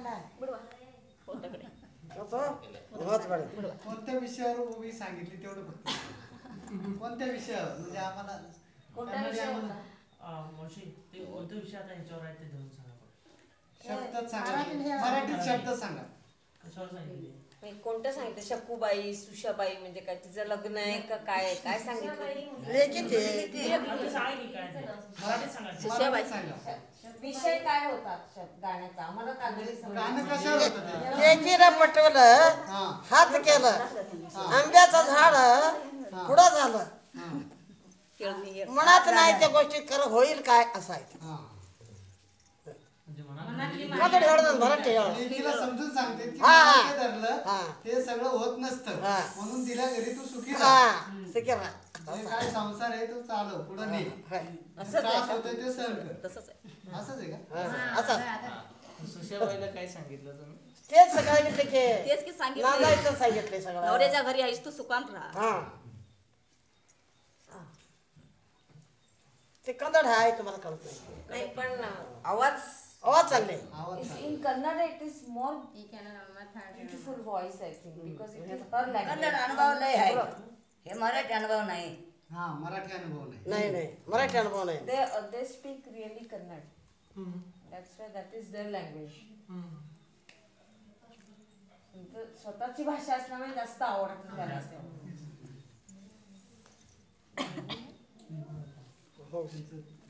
कोणत्या विषयावर उभी सांगितली तेवढं फक्त कोणत्या विषयावर म्हणजे आम्हाला मावशी ते कोणत्या विषय आता ह्याच्यावर आहे ते धरून सांगा शब्दात सांगा मराठीत शब्द सांगा कशावर सांगितले कोणतं सांगितलं शकूबाई सुशाबाई म्हणजे काय तिचं लग्न आहे का काय काय सांगितलं विषय काय होता गाण्याचा आम्हाला पटवलं हात केलं आंब्याचं झाड पुढं झालं मनात नाही त्या गोष्टी खरं होईल काय असायचं तिला समजून सांगते की धरलं ते सगळं होत नसतं म्हणून तिला घरी तू सुखी काय संसार आहे तो चालव पुढे नाही त्रास होतोय ते सहन कर असंच आहे का सुशाबाईला काय सांगितलं तुम्ही तेच सांगितलं तेच की सांगितले सगळं नवऱ्याच्या घरी आहेस तू सुकान राहा ते कन्नड आहे तुम्हाला कळत नाही पण आवाज चांगले in Kannada it is more beautiful voice I think because it is her language Kannada अनुभव लय आहे हे मराठी अनुभव नाही मराठी अनुभव नाही मराठी अनुभव नाही they speak really Kannada that's why that is their language स्वतःची भाषा असल्यामुळे जास्त आवडतं त्याला